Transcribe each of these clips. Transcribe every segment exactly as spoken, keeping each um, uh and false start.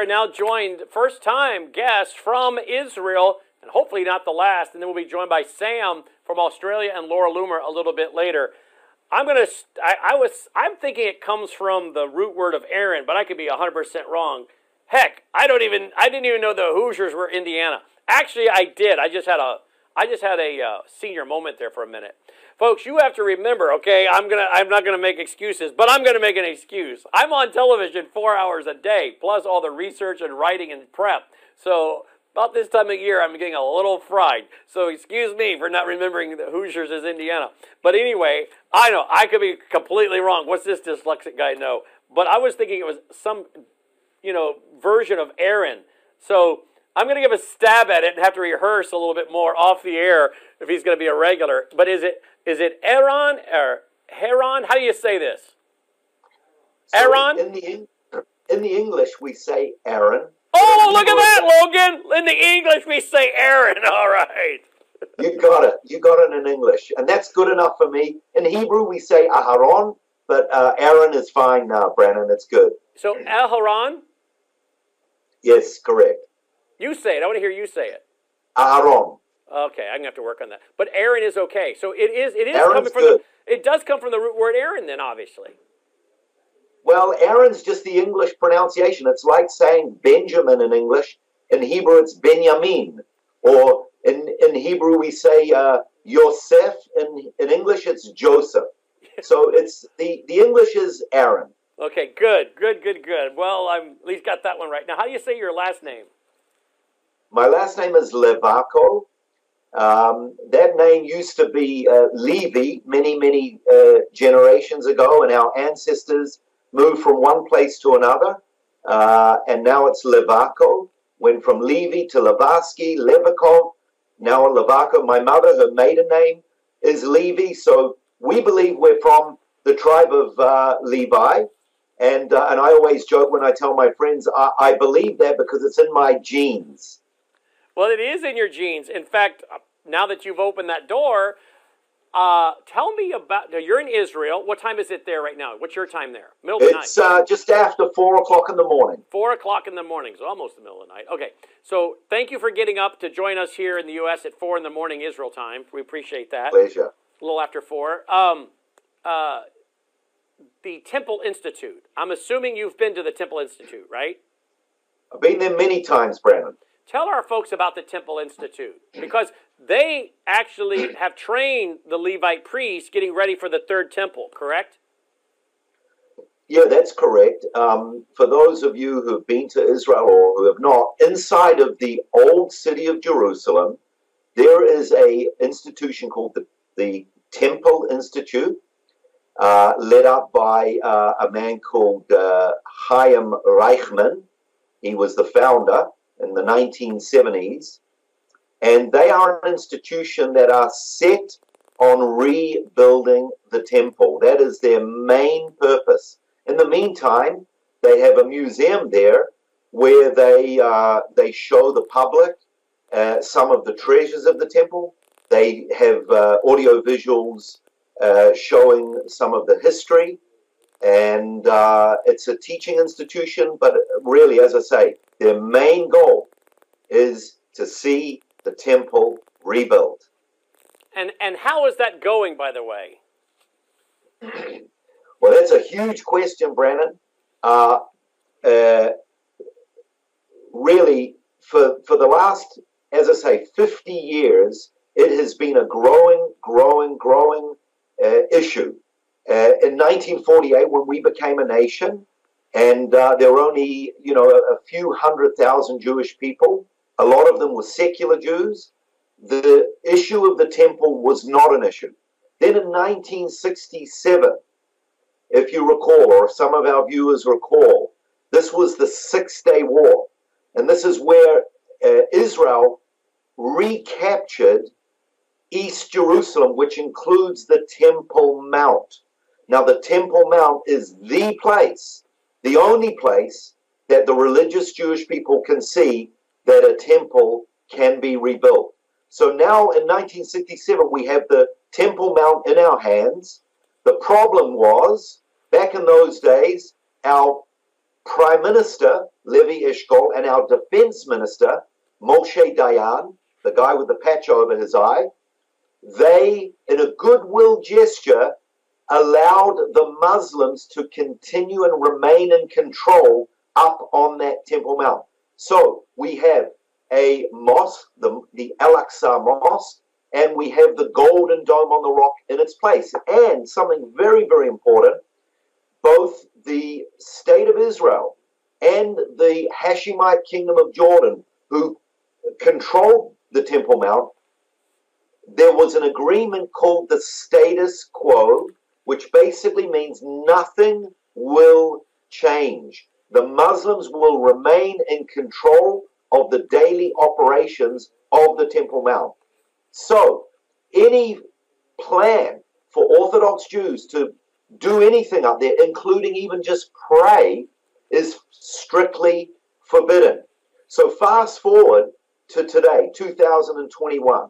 are now joined, first time guest from Israel, and hopefully not the last. And then we'll be joined by Sam from Australia and Laura Loomer a little bit later. I'm gonna. I, I was. I'm thinking it comes from the root word of Aaron, but I could be one hundred percent wrong. Heck, I don't even. I didn't even know the Hoosiers were Indiana. Actually, I did. I just had a. I just had a uh, senior moment there for a minute, folks. You have to remember. Okay, I'm gonna. I'm not gonna make excuses, but I'm gonna make an excuse. I'm on television four hours a day, plus all the research and writing and prep. So about this time of year, I'm getting a little fried. So excuse me for not remembering the Hoosiers as Indiana. But anyway, I know I could be completely wrong. What's this dyslexic guy know? But I was thinking it was some, you know, version of Aaron. So I'm going to give a stab at it and have to rehearse a little bit more off the air if he's going to be a regular. But is it is it Aaron or Heron? How do you say this? So Aaron? In the, in the English, we say Aaron. Oh, look at that, Logan! In the English, we say Aaron. All right. You got it. You got it in English. And that's good enough for me. In Hebrew, we say Aharon, but uh, Aaron is fine now, Brandon. It's good. So, Aharon? Yes, correct. You say it. I want to hear you say it. Aharon. Okay, I'm gonna have to work on that. But Aaron is okay. So it is. It is Aaron's coming from good. the. It does come from the root word Aaron, then obviously. Well, Aaron's just the English pronunciation. It's like saying Benjamin in English. In Hebrew, it's Benjamin. Or in, in Hebrew, we say uh, Yosef. In, in English, it's Joseph. So it's the, the English is Aaron. Okay, good, good, good, good. Well, I'm at least got that one right. Now, how do you say your last name? My last name is Levako. Um, that name used to be uh, Levi many, many uh, generations ago, and our ancestors moved from one place to another, uh, and now it's Levako. Went from Levi to Levasky, Levakov, now Levako. My mother, her maiden name is Levi, so we believe we're from the tribe of uh, Levi, and uh, and I always joke when I tell my friends, I, I believe that because it's in my genes. Well, it is in your genes. In fact, now that you've opened that door, Uh, tell me about, now you're in Israel. What time is it there right now? What's your time there? Middle of the night? It's uh, just after four o'clock in the morning. Four o'clock in the morning, so almost the middle of the night. Okay, so thank you for getting up to join us here in the U S at four in the morning Israel time. We appreciate that. Pleasure. A little after four. Um, uh, the Temple Institute. I'm assuming you've been to the Temple Institute, right? I've been there many times, Brandon. Tell our folks about the Temple Institute, because they actually have trained the Levite priests getting ready for the third temple, correct? Yeah, that's correct. Um, for those of you who have been to Israel or who have not, inside of the old city of Jerusalem, there is a institution called the, the Temple Institute, uh, led up by uh, a man called uh, Chaim Reichman. He was the founder in the nineteen seventies. And they are an institution that are set on rebuilding the temple. That is their main purpose. In the meantime, they have a museum there where they uh, they show the public uh, some of the treasures of the temple. They have uh, audio visuals uh, showing some of the history. And uh, it's a teaching institution, but really, as I say, their main goal is to see the temple rebuilt. And and how is that going, by the way? Well, that's a huge question, Brandon. Uh, uh, really, for for the last, as I say, fifty years, it has been a growing, growing, growing uh, issue. Uh, in nineteen forty-eight, when we became a nation, and uh, there were only, you know, a, a few hundred thousand Jewish people, a lot of them were secular Jews, the issue of the temple was not an issue. Then in nineteen sixty-seven, if you recall, or if some of our viewers recall, this was the Six-Day War. And this is where uh, Israel recaptured East Jerusalem, which includes the Temple Mount. Now, the Temple Mount is the place, the only place that the religious Jewish people can see that a temple can be rebuilt. So now in nineteen sixty-seven, we have the Temple Mount in our hands. The problem was, back in those days, our Prime Minister Levi Eshkol and our Defense Minister Moshe Dayan, the guy with the patch over his eye, they, in a goodwill gesture, allowed the Muslims to continue and remain in control up on that Temple Mount. So we have a mosque, the, the Al-Aqsa Mosque, and we have the Golden Dome on the rock in its place. And something very, very important, both the State of Israel and the Hashemite Kingdom of Jordan, who controlled the Temple Mount, there was an agreement called the status quo, which basically means nothing will change. The Muslims will remain in control of the daily operations of the Temple Mount. So, any plan for Orthodox Jews to do anything up there, including even just pray, is strictly forbidden. So fast forward to today, two thousand twenty-one.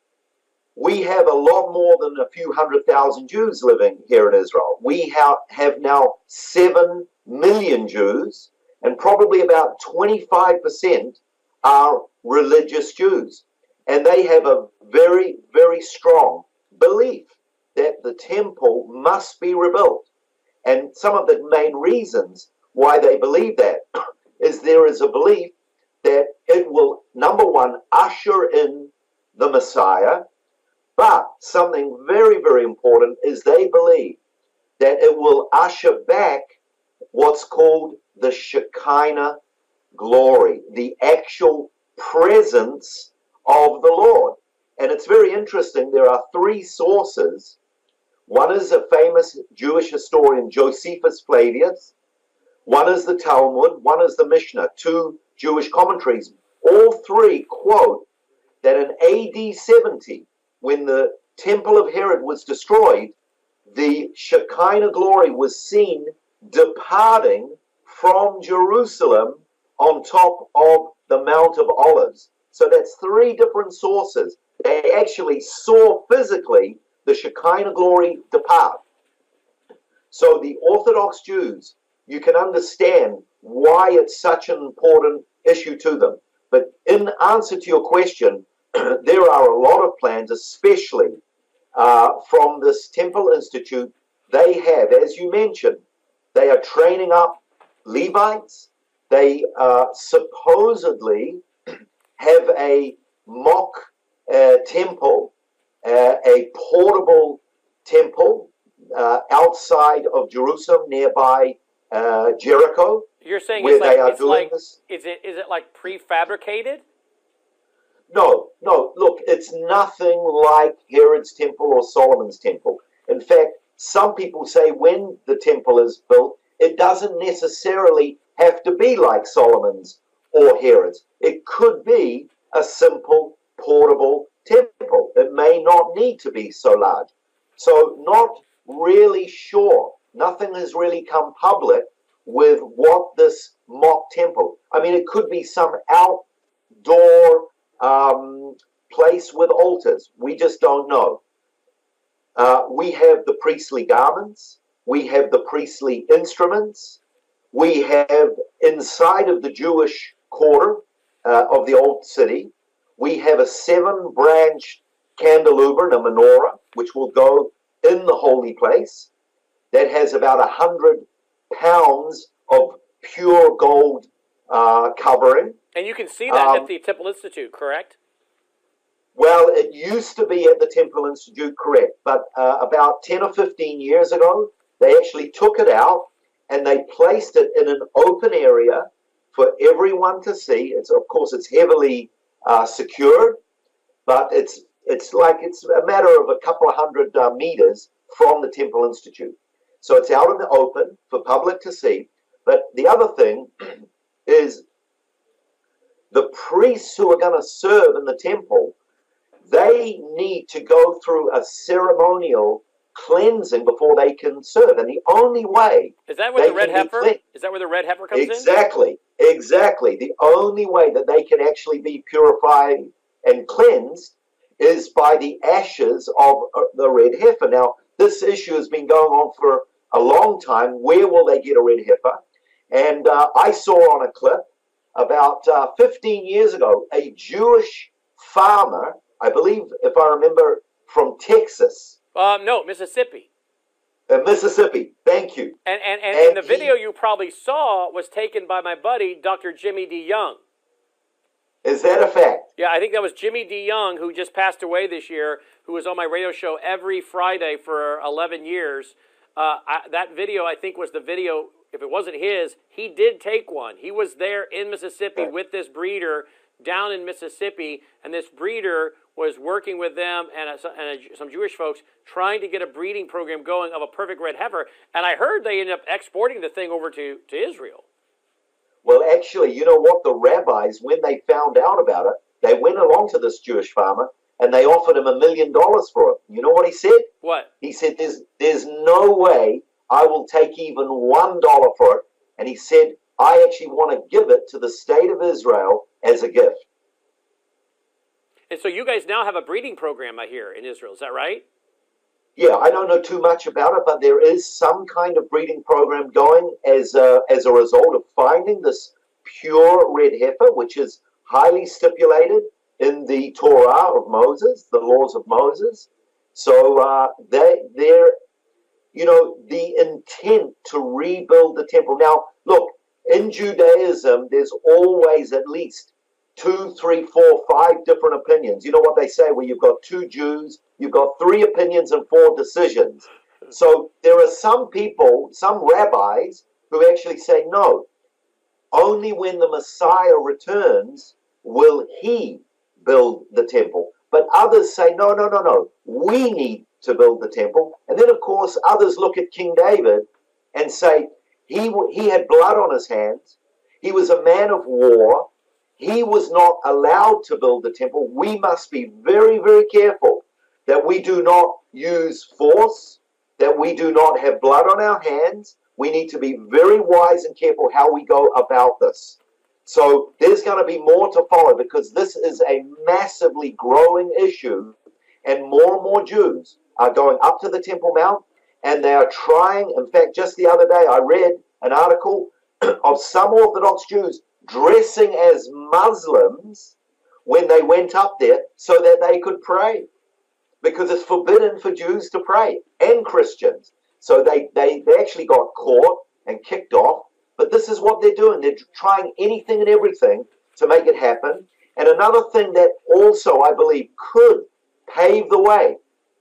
We have a lot more than a few hundred thousand Jews living here in Israel. We have, have now seven million Jews, and probably about twenty-five percent are religious Jews. And they have a very, very strong belief that the temple must be rebuilt. And some of the main reasons why they believe that is there is a belief that it will, number one, usher in the Messiah. But something very, very important is they believe that it will usher back what's called the Shekinah glory, the actual presence of the Lord. And it's very interesting. There are three sources. One is a famous Jewish historian, Josephus Flavius. One is the Talmud. One is the Mishnah, two Jewish commentaries. All three quote that in A D seventy, when the temple of Herod was destroyed, the Shekinah glory was seen departing from Jerusalem on top of the Mount of Olives. So that's three different sources. They actually saw physically the Shekinah glory depart. So the Orthodox Jews, you can understand why it's such an important issue to them. But in answer to your question, there are a lot of plans, especially uh, from this Temple Institute. They have, as you mentioned, they are training up Levites. They uh, supposedly have a mock uh, temple, uh, a portable temple uh, outside of Jerusalem, nearby uh, Jericho. You're saying where it's like, they are it's doing like this. Is it is it like prefabricated? No, no, look, it's nothing like Herod's temple or Solomon's temple. In fact, some people say when the temple is built, it doesn't necessarily have to be like Solomon's or Herod's. It could be a simple, portable temple. It may not need to be so large. So not really sure. Nothing has really come public with what this mock temple. I mean, it could be some outdoor um, place with altars. We just don't know. Uh, we have the priestly garments. We have the priestly instruments. We have inside of the Jewish quarter uh, of the old city, we have a seven-branched candelabra, a menorah, which will go in the holy place, that has about a hundred pounds of pure gold uh, covering. And you can see that um, at the Temple Institute, correct? Well, it used to be at the Temple Institute, correct, but uh, about ten or fifteen years ago, they actually took it out and they placed it in an open area for everyone to see. It's, of course, it's heavily uh, secured, but it's it's like it's a matter of a couple of hundred uh, meters from the Temple Institute. So it's out in the open for public to see. But the other thing is the priests who are going to serve in the temple, they need to go through a ceremonial cleansing before they can serve. And the only way is that where the red heifer clean- is that where the red heifer comes exactly, in? Exactly, exactly. The only way that they can actually be purified and cleansed is by the ashes of the red heifer. Now, this issue has been going on for a long time. Where will they get a red heifer? And uh, I saw on a clip about uh, fifteen years ago, a Jewish farmer, I believe, if I remember, from Texas. Um, no, Mississippi. Uh, Mississippi, thank you. And, and, and, and and the he, video you probably saw was taken by my buddy, Doctor Jimmy D. Young. Is that a fact? Yeah, I think that was Jimmy D. Young, who just passed away this year, who was on my radio show every Friday for eleven years. Uh, I, that video, I think, was the video, if it wasn't his, he did take one. He was there in Mississippi right. with this breeder down in Mississippi, and this breeder was working with them and, a, and a, some Jewish folks trying to get a breeding program going of a perfect red heifer. And I heard they ended up exporting the thing over to, to Israel. Well, actually, you know what? The rabbis, when they found out about it, they went along to this Jewish farmer and they offered him a million dollars for it. You know what he said? What? He said, there's, there's no way I will take even one dollar for it. And he said, I actually want to give it to the state of Israel as a gift. And so you guys now have a breeding program, I hear, in Israel. Is that right? Yeah, I don't know too much about it, but there is some kind of breeding program going as a, as a result of finding this pure red heifer, which is highly stipulated in the Torah of Moses, the laws of Moses. So uh, they, they're, you know, the intent to rebuild the temple. Now, look, in Judaism, there's always at least two, three, four, five different opinions. You know what they say, where you've got two Jews, you've got three opinions and four decisions. So there are some people, some rabbis, who actually say, no, only when the Messiah returns will he build the temple. But others say, no, no, no, no, we need to build the temple. And then, of course, others look at King David and say, he, he had blood on his hands, he was a man of war, he was not allowed to build the temple. We must be very, very careful that we do not use force, that we do not have blood on our hands. We need to be very wise and careful how we go about this. So there's going to be more to follow because this is a massively growing issue, and more and more Jews are going up to the Temple Mount, and they are trying. In fact, just the other day I read an article of some Orthodox Jews dressing as Muslims when they went up there so that they could pray, because it's forbidden for Jews to pray and Christians. So they, they, they actually got caught and kicked off. But this is what they're doing. They're trying anything and everything to make it happen. And another thing that also, I believe, could pave the way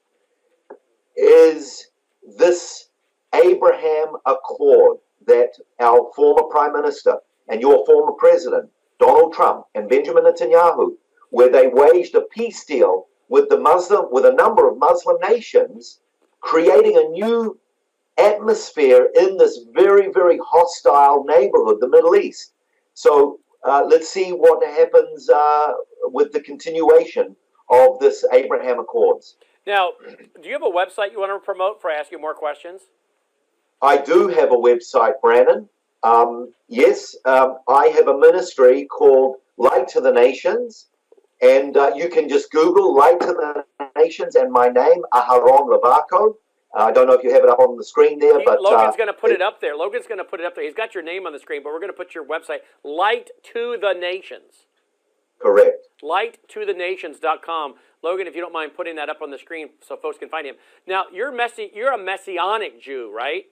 is this Abraham Accord that our former Prime Minister and your former President, Donald Trump and Benjamin Netanyahu, where they waged a peace deal with the Muslim, with a number of Muslim nations, creating a new atmosphere in this very, very hostile neighborhood, the Middle East. So uh, let's see what happens uh, with the continuation of this Abraham Accords. Now, do you have a website you want to promote before I ask you more questions? I do have a website, Brandon. Um, yes, um, I have a ministry called Light to the Nations, and uh, you can just Google Light to the Nations and my name, Aharon Levako. Uh, I don't know if you have it up on the screen there, he, but Logan's uh, going to put it up there. Logan's going to put it up there. He's got your name on the screen, but we're going to put your website, Light to the Nations. Correct. light to the nations dot com. Logan, if you don't mind putting that up on the screen so folks can find him. Now, you're messi- You're a Messianic Jew, right?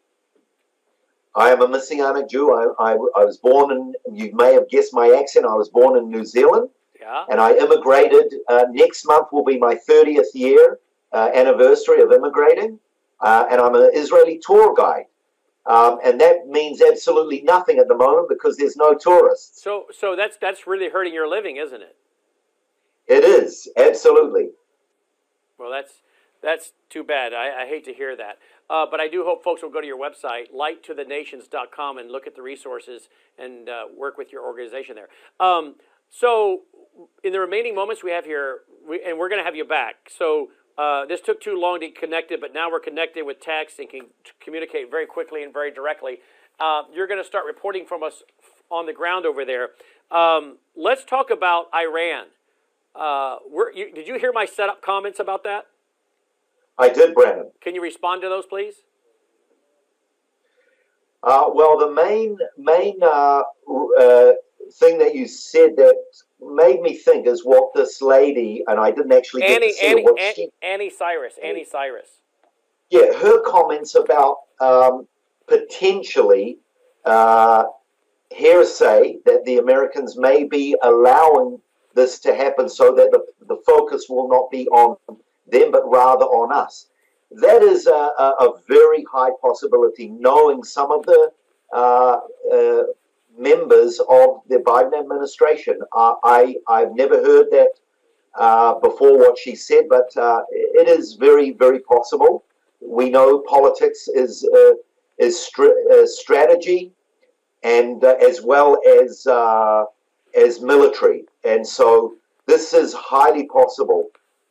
I am a Messianic Jew. I, I, I was born in, you may have guessed my accent, I was born in New Zealand. Yeah. And I immigrated. Uh, next month will be my thirtieth year uh, anniversary of immigrating. Uh, and I'm an Israeli tour guide. Um, and that means absolutely nothing at the moment because there's no tourists. So so that's that's really hurting your living, isn't it? It is, absolutely. Well, that's that's too bad. I, I hate to hear that. Uh, but I do hope folks will go to your website, light to the nations dot com, and look at the resources and uh, work with your organization there. Um, so in the remaining moments we have here, we, and we're going to have you back. So uh, this took too long to get connected, but now we're connected with text and can communicate very quickly and very directly. Uh, you're going to start reporting from us on the ground over there. Um, let's talk about Iran. Uh, we're, you, did you hear my setup comments about that? I did, Brandon. Can you respond to those, please? Uh, well, the main main uh, uh, thing that you said that made me think is what this lady, and I didn't actually get to Annie, see her, Annie, what Annie, she, Annie Cyrus, Annie Cyrus. yeah, her comments about um, potentially uh, hearsay that the Americans may be allowing this to happen so that the, the focus will not be on them, but rather on us. That is a, a, a very high possibility, knowing some of the uh, uh, members of the Biden administration. Uh, I, I've never heard that uh, before what she said, but uh, it is very, very possible. We know politics is, uh, is str- uh, strategy, and uh, as well as uh, as military, and so this is highly possible.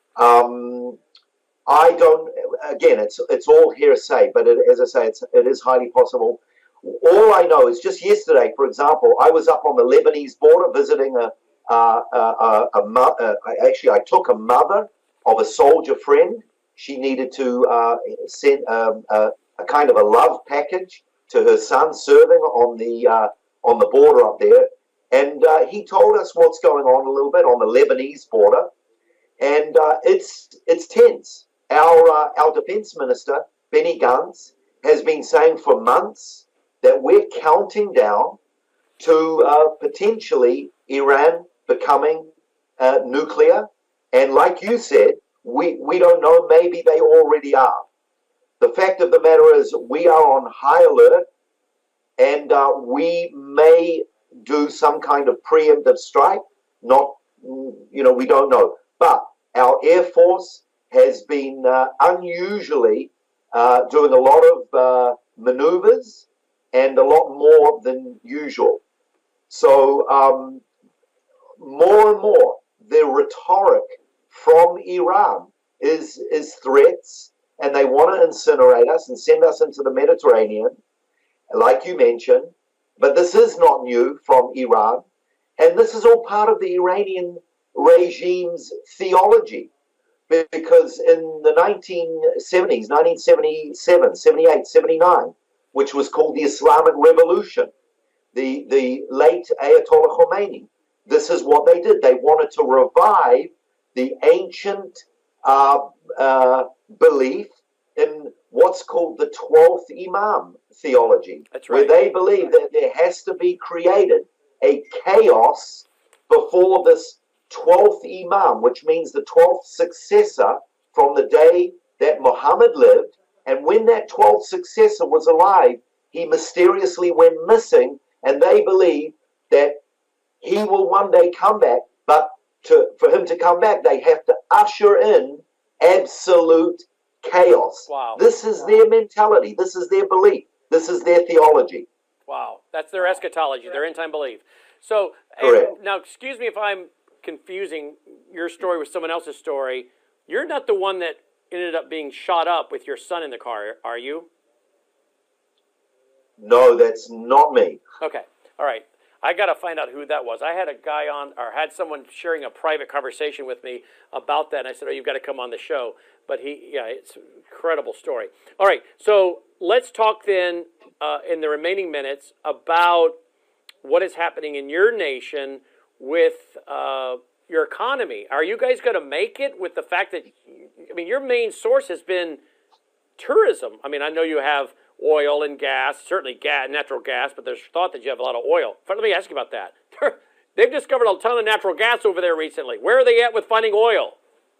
Um, I don't. Again, it's it's all hearsay, but it, as I say, it's it is highly possible. All I know is just yesterday, for example, I was up on the Lebanese border visiting a uh, a, a, a, a, a actually I took a mother of a soldier friend. She needed to uh, send um, a, a kind of a love package to her son serving on the uh, on the border up there, and uh, he told us what's going on a little bit on the Lebanese border, and uh, it's it's tense. Our uh, our defense minister Benny Gantz has been saying for months that we're counting down to uh, potentially Iran becoming uh, nuclear, and like you said, we we don't know. Maybe they already are. The fact of the matter is, we are on high alert, and uh, we may do some kind of preemptive strike. Not, you know, we don't know. But our Air Force has been uh, unusually uh, doing a lot of uh, maneuvers and a lot more than usual. So um, more and more, the rhetoric from Iran is is threats, and they want to incinerate us and send us into the Mediterranean, like you mentioned. But this is not new from Iran, and this is all part of the Iranian regime's theology. Because in the nineteen seventies, nineteen seventy-seven, seventy-eight, seventy-nine, which was called the Islamic Revolution, the, the late Ayatollah Khomeini, this is what they did. They wanted to revive the ancient uh, uh, belief in what's called the twelfth Imam theology. That's right. Where they believe that there has to be created a chaos before this twelfth Imam, which means the twelfth successor from the day that Muhammad lived. And when that twelfth successor was alive, he mysteriously went missing, and they believe that he will one day come back, but to, for him to come back, they have to usher in absolute chaos. Wow. This is their mentality. This is their belief. This is their theology. Wow. That's their eschatology, their end-time belief. So, Correct. now, excuse me if I'm confusing your story with someone else's story. You're not the one that ended up being shot up with your son in the car, are you? No, that's not me. Okay. All right. I got to find out who that was. I had a guy on, or had someone sharing a private conversation with me about that, and I said, oh, you've got to come on the show. But he, yeah, it's an incredible story. All right, so let's talk then uh, in the remaining minutes about what is happening in your nation with uh, your economy. Are you guys going to make it with the fact that, I mean, your main source has been tourism. I mean, I know you have oil and gas, certainly gas, natural gas, but there's thought that you have a lot of oil. Let me ask you about that. They've discovered a ton of natural gas over there recently. Where are they at with finding oil?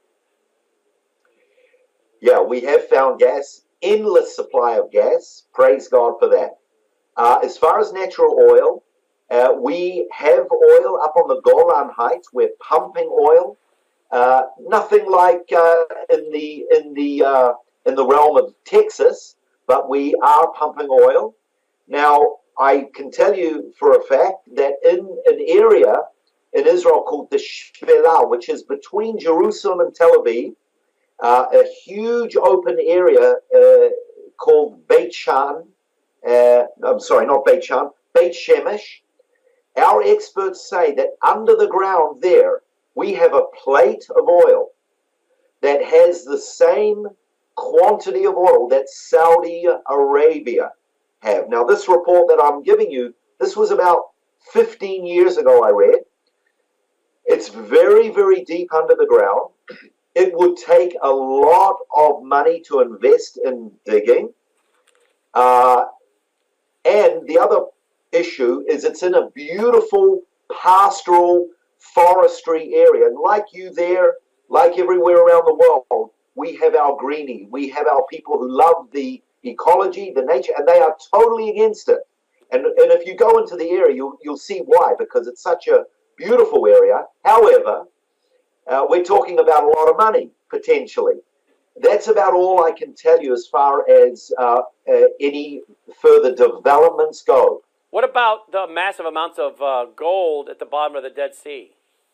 Yeah, we have found gas, endless supply of gas. Praise God for that. Uh, as far as natural oil, uh, we have oil up on the Golan Heights. We're pumping oil. Uh, nothing like uh, in the in the uh, in the realm of Texas, but we are pumping oil. Now, I can tell you for a fact that in an area in Israel called the Shpela, which is between Jerusalem and Tel Aviv, uh, a huge open area uh, called Beit Shan, uh, I'm sorry, not Beit Shan, Beit Shemesh. Our experts say that under the ground there, we have a plate of oil that has the same quantity of oil that Saudi Arabia have. Now, this report that I'm giving you, this was about fifteen years ago, I read. It's very, very deep under the ground. It would take a lot of money to invest in digging. Uh, and the other issue is it's in a beautiful pastoral forestry area. And like you there, like everywhere around the world, we have our greenie. We have our people who love the ecology, the nature, and they are totally against it. And, and if you go into the area, you'll, you'll see why, because it's such a beautiful area. However, uh, we're talking about a lot of money, potentially. That's about all I can tell you as far as uh, uh, any further developments go. What about the massive amounts of uh, gold at the bottom of the Dead Sea?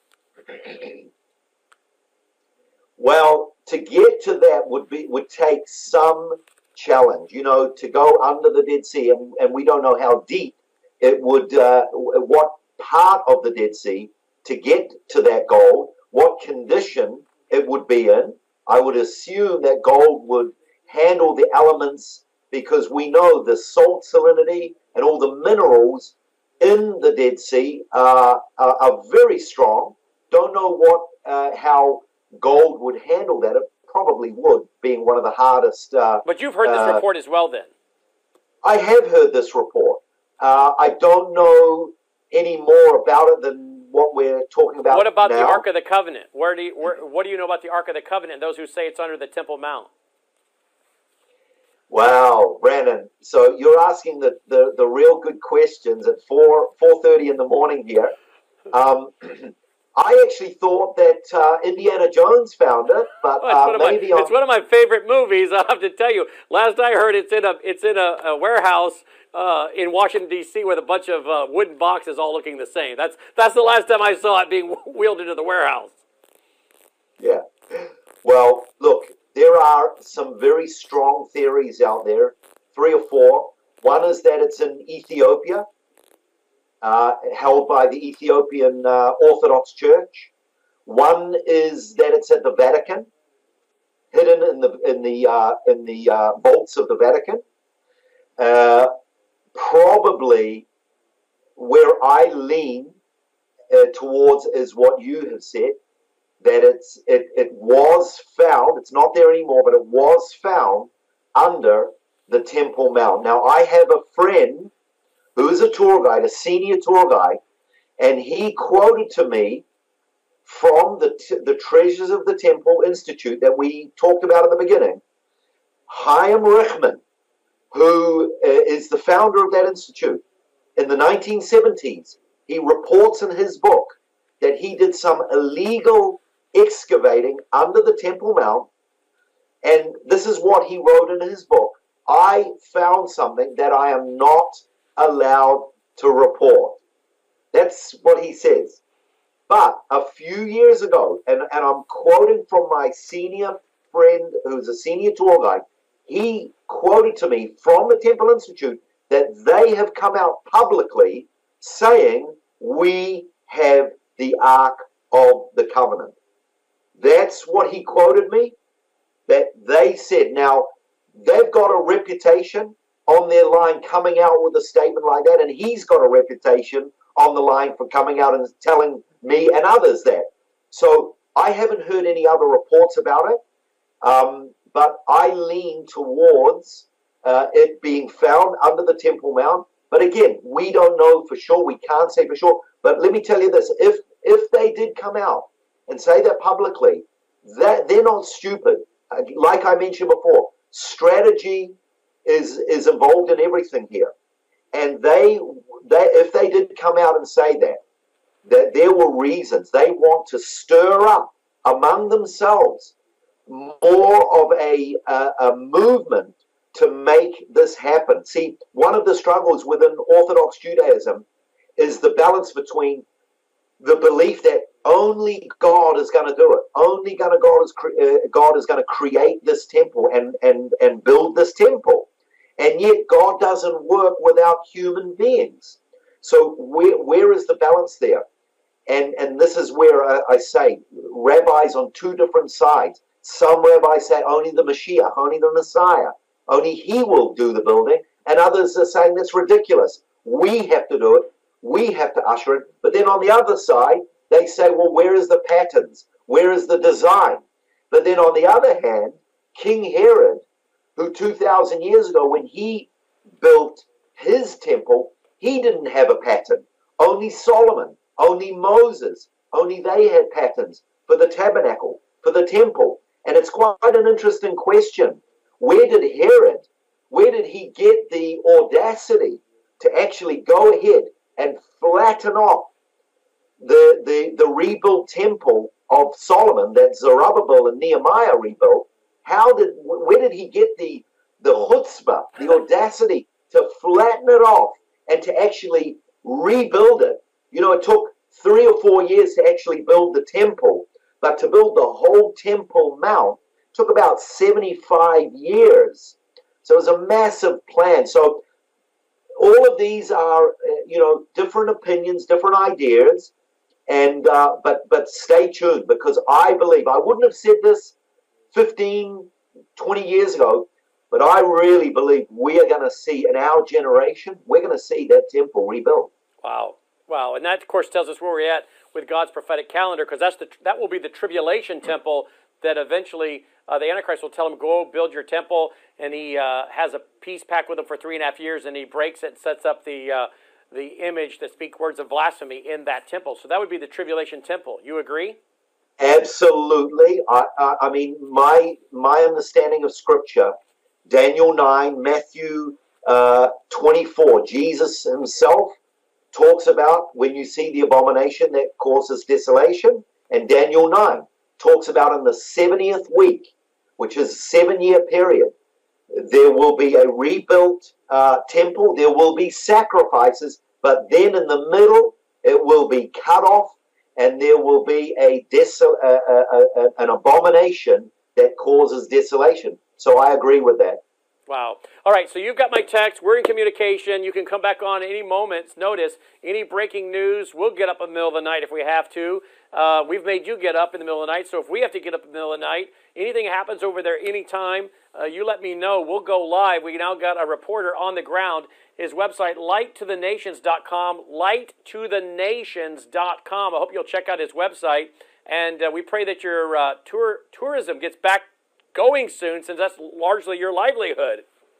Well, to get to that would be would take some challenge, you know, to go under the Dead Sea, and, and we don't know how deep it would, uh, what part of the Dead Sea to get to that gold, what condition it would be in. I would assume that gold would handle the elements, because we know the salt salinity and all the minerals in the Dead Sea uh, are, are very strong. Don't know what uh, how gold would handle that. It probably would, being one of the hardest. Uh, but you've heard this uh, report as well, then? I have heard this report. Uh, I don't know any more about it than what we're talking about. What about now. the Ark of the Covenant? Where do you, where, what do you know about the Ark of the Covenant and those who say it's under the Temple Mount? Wow, Brandon. So you're asking the, the, the real good questions at four four thirty in the morning here. Um, I actually thought that uh, Indiana Jones found it, but well, it's, uh, one maybe my, on... it's one of my favorite movies. I have to tell you. Last I heard, it's in a it's in a, a warehouse uh, in Washington D C with a bunch of uh, wooden boxes all looking the same. That's that's the last time I saw it being wheeled into the warehouse. Yeah. Well, look, there are some very strong theories out there, three or four. One is that it's in Ethiopia, uh, held by the Ethiopian uh, Orthodox Church. One is that it's at the Vatican, hidden in the in the uh, in the uh, vaults of the Vatican. Uh, probably where I lean uh, towards is what you have said, that it's it, it was found, it's not there anymore, but it was found under the Temple Mount. Now, I have a friend who is a tour guide, a senior tour guide, and he quoted to me from the, the Treasures of the Temple Institute that we talked about at the beginning, Chaim Richman, who uh, is the founder of that institute. In the nineteen seventies, he reports in his book that he did some illegal excavating under the Temple Mount, and this is what he wrote in his book: I found something that I am not allowed to report. That's what he says. But a few years ago, and, and I'm quoting from my senior friend who's a senior tour guide, he quoted to me from the Temple Institute that they have come out publicly saying, we have the Ark of the Covenant. That's what he quoted me, that they said. Now, they've got a reputation on their line coming out with a statement like that, and he's got a reputation on the line for coming out and telling me and others that. So I haven't heard any other reports about it, um, but I lean towards uh, it being found under the Temple Mount. But again, we don't know for sure. We can't say for sure. But let me tell you this: if if they did come out and say that publicly, that they're not stupid. Like I mentioned before, strategy is is involved in everything here. And they, they, if they did come out and say that, that there were reasons, they want to stir up among themselves more of a, a, a movement to make this happen. See, one of the struggles within Orthodox Judaism is the balance between the belief that only God is going to do it, only gonna God is uh, God is going to create this temple and and and build this temple. And yet God doesn't work without human beings. So where, where is the balance there? And, and this is where I, I say rabbis on two different sides. Some rabbis say only the Mashiach, only the Messiah, only he will do the building. and others are saying that's ridiculous. We have to do it. We have to usher it. But then on the other side, they say, well, where is the patterns? Where is the design? But then on the other hand, King Herod, who two thousand years ago, when he built his temple, he didn't have a pattern. Only Solomon, only Moses, only they had patterns for the tabernacle, for the temple. And it's quite an interesting question. Where did Herod, where did he get the audacity to actually go ahead and flatten off the, the, the rebuilt temple of Solomon that Zerubbabel and Nehemiah rebuilt? How did, where did he get the, the chutzpah, the audacity to flatten it off and to actually rebuild it? You know, it took three or four years to actually build the temple, but to build the whole Temple Mount took about seventy-five years. So it was a massive plan. So all of these are, you know, different opinions, different ideas, and uh, but but stay tuned, because I believe, I wouldn't have said this fifteen, twenty years ago, but I really believe we are going to see, in our generation, we're going to see that temple rebuilt. Wow. Wow. And that, of course, tells us where we're at with God's prophetic calendar, because that's the that will be the tribulation temple that eventually uh, the Antichrist will tell him, go build your temple, and he uh, has a peace pact with him for three and a half years, and he breaks it and sets up the uh, the image that speak words of blasphemy in that temple. So that would be the tribulation temple. You agree? Absolutely. I, I, I mean, my my understanding of Scripture, Daniel nine, Matthew uh, twenty-four, Jesus himself talks about when you see the abomination that causes desolation, and Daniel nine talks about in the seventieth week, which is a seven-year period, there will be a rebuilt uh, temple, there will be sacrifices, but then in the middle it will be cut off, and there will be a desol- uh, uh, uh, an abomination that causes desolation. So I agree with that. Wow. All right, so you've got my text. We're in communication. You can come back on any moment's notice. Any breaking news, we'll get up in the middle of the night if we have to. Uh, we've made you get up in the middle of the night, so if we have to get up in the middle of the night, anything happens over there anytime, uh, you let me know. We'll go live. We now got a reporter on the ground. His website, light to the nations dot com, light to the nations dot com. I hope you'll check out his website, and uh, we pray that your uh, tour tourism gets back going soon, since that's largely your livelihood.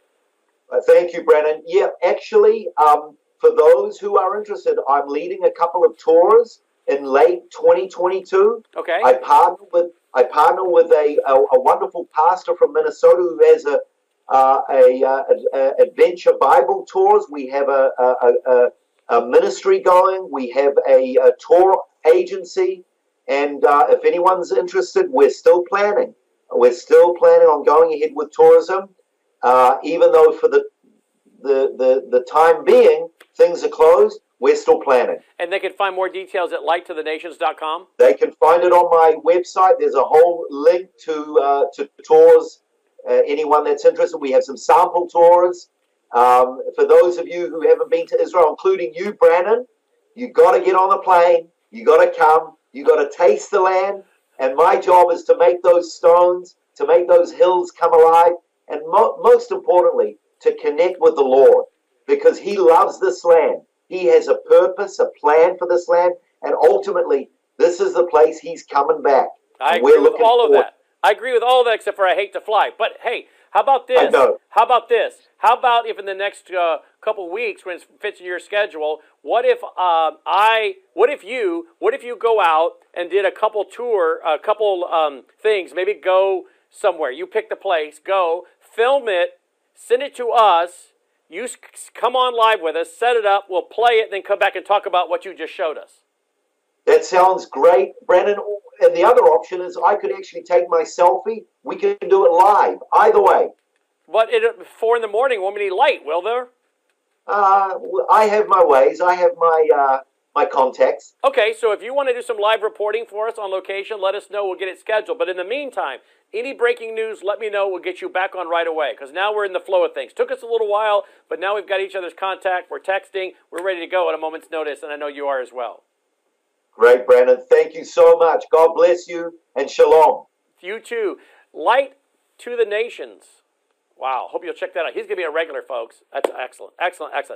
Uh, thank you, Brennan. Yeah, actually, um, for those who are interested, I'm leading a couple of tours in late twenty twenty-two. Okay. I partner with I partner with a, a, a wonderful pastor from Minnesota who has a uh, a, a, a adventure Bible tours. We have a a, a, a ministry going. We have a, a tour agency, and uh, if anyone's interested, we're still planning. We're still planning on going ahead with tourism, uh, even though for the, the the the time being things are closed. We're still planning. And they can find more details at light to the nations dot com? They can find it on my website. There's a whole link to uh, to tours. Uh, anyone that's interested, we have some sample tours. Um, for those of you who haven't been to Israel, including you, Brandon, you got to get on the plane. You got to come. You got to taste the land. And my job is to make those stones, to make those hills come alive, and mo- most importantly, to connect with the Lord, because He loves this land. He has a purpose, a plan for this land, and ultimately, this is the place He's coming back. I agree with all of that. I agree with all of that, except for I hate to fly. But hey, how about this? I know. How about this? How about if in the next uh, couple weeks, when it fits in your schedule, what if um, I, what if you, what if you go out and did a couple tour, a couple um, things? Maybe go somewhere. You pick the place, go, film it, send it to us. You come on live with us, set it up, we'll play it, then come back and talk about what you just showed us. That sounds great, Brandon. And the other option is I could actually take my selfie. We can do it live. Either way. But at four in the morning won't be any light, will there? Uh, I have my ways. I have my uh, my contacts. Okay, so if you want to do some live reporting for us on location, let us know. We'll get it scheduled. But in the meantime, any breaking news, let me know. We'll get you back on right away, because now we're in the flow of things. Took us a little while, but now we've got each other's contact. We're texting. We're ready to go at a moment's notice, and I know you are as well. Great, Brandon. Thank you so much. God bless you, and shalom. You too. Light to the nations. Wow. Hope you'll check that out. He's going to be a regular, folks. That's excellent. Excellent. Excellent.